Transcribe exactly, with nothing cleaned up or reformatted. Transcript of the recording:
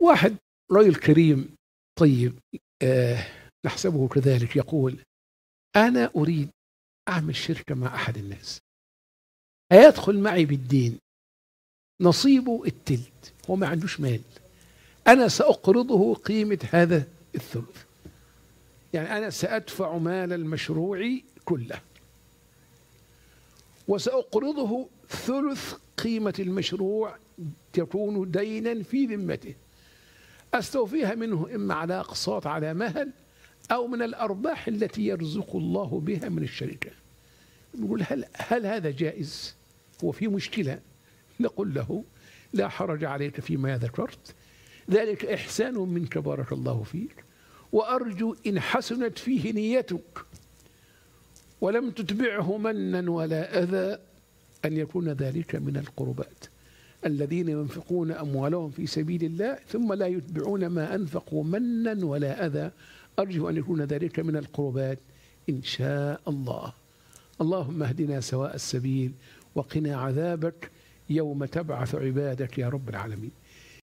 واحد رجل كريم طيب آه نحسبه كذلك يقول أنا أريد أعمل شركة مع أحد الناس، هيدخل معي بالدين، نصيبه التلت، هو ما عندوش مال، أنا سأقرضه قيمة هذا الثلث، يعني أنا سأدفع مال المشروع كله وسأقرضه ثلث قيمة المشروع تكون دينا في ذمته، أستوفيها منه إما على أقساط على مهل أو من الأرباح التي يرزق الله بها من الشركة. نقول هل, هل هذا جائز؟ هو في مشكلة؟ نقول له لا حرج عليك فيما ذكرت، ذلك إحسان منك بارك الله فيك، وأرجو إن حسنت فيه نيتك ولم تتبعه منا ولا أذى أن يكون ذلك من القربات الذين ينفقون أموالهم في سبيل الله ثم لا يتبعون ما أنفقوا منا ولا أذى، أرجو أن يكون ذلك من القربات إن شاء الله. اللهم اهدنا سواء السبيل وقنا عذابك يوم تبعث عبادك يا رب العالمين.